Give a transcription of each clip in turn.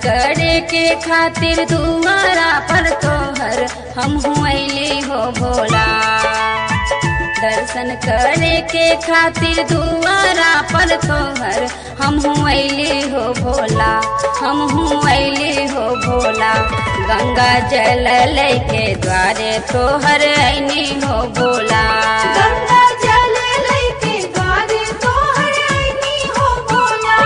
करे के खातिर दुआरा पर तोहर हम अइली हो भोला। दर्शन करे के खातिर दुआरा पर तोहर हम अइली हो भोला, हम अइली हो भोला। गंगा जल लेके द्वारे तोहर अइनी हो भोला। गंगा जल लेके द्वारे तोहर अइनी हो भोला।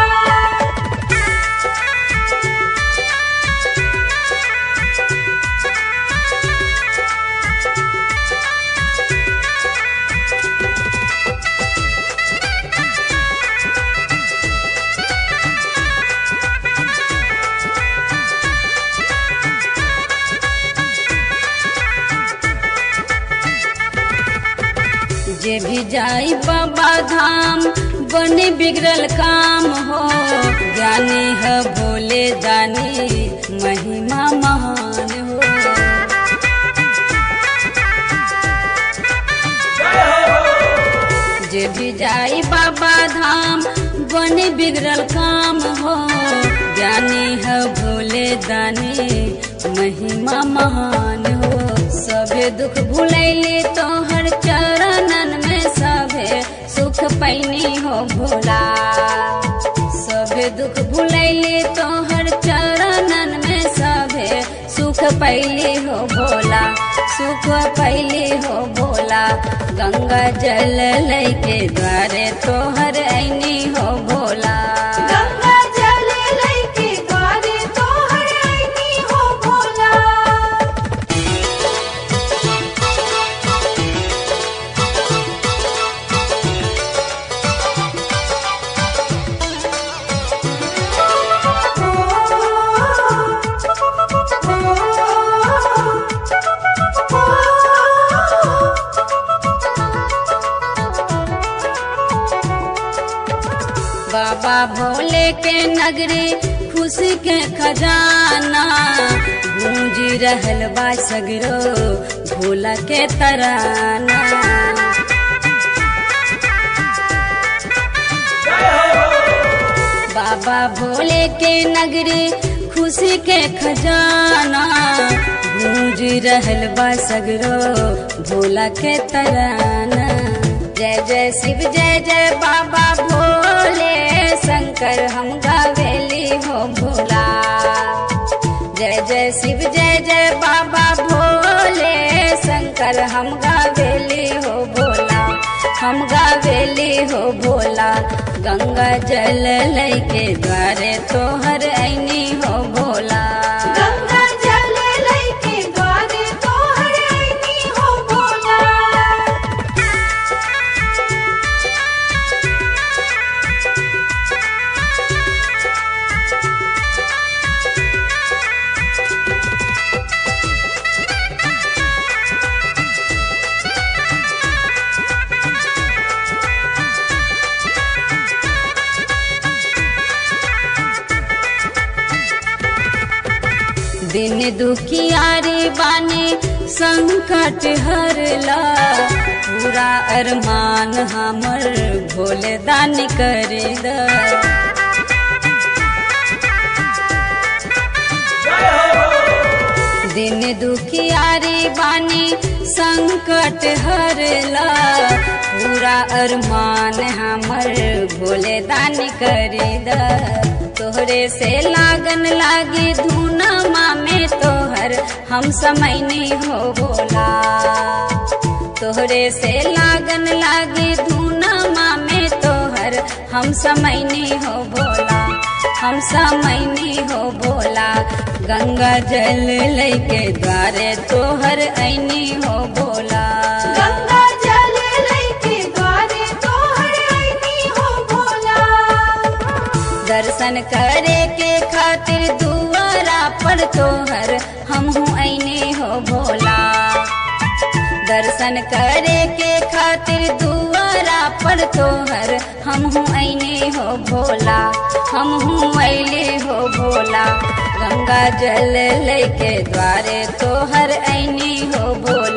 जे भी जाई बाबा धाम बने बिगड़ल काम हो। ज्ञानी है भोले दानी महिमा महान हो। जे भी जाई बाबा धाम बने बिगड़ल काम हो। ज्ञानी है भोले दानी महिमा महान हो। सभे दुख भुलैली तोहर चरणन में सभे सुख पैनी हो भोला। सभे दुख भुलैली तोहर चरणन में सभे सुख पैली हो भोला, सुख पैली हो भोला। गंगा जल लेके द्वारे तोहर अइनी हो भोला। गंगा जल लेके द्वारे तोहर अइनी हो भोला। बाबा भोले के नगरी खुशी के खजाना गूंजी रहल बा सगरो भोला के तराना। बाबा भोले के नगरी खुशी के खजाना गूंजी रहल बा सगरो भोला के तराना। जय जय शिव जय जय बाबा भोले शंकर हम गावेली हो भोला। जय जय शिव जय जय बाबा भोले शंकर हम गावेली हो भोला, हम गावेली हो भोला। गंगा जल लेके द्वारे तोहर अइनी हो भोला। गंगा जल लेके द्वारे तोहर अइनी हो भोला। दिन दुखियारी बानी संकट हरला। पूरा अरमान हमर भोले दानी कर द। दिन दुखियारी बानी संकट हरला। पूरा अरमान हमर भोले दानी कर द। तोहरे से लागन लागी धुनमा में तोहर हम समैनी हो भोला। तोहरे से लागन लागी धुनमा में तोहर हम समैनी हो भोला, हम समैनी हो भोला। गंगा जल लेके द्वारे तोहर अइनी हो भोला। गंगा जल लेके द्वारे तोहर अइनी हो भोला। दर्शन करे के खातिर दुआरा पर तोहर हम अइनी हो भोला। दर्शन करे के खातिर दुआरा पर तोहर हम अइनी हो भोला, हम अइली हो भोला। गंगा जल लेके द्वारे तोहर अइनी हो भोला।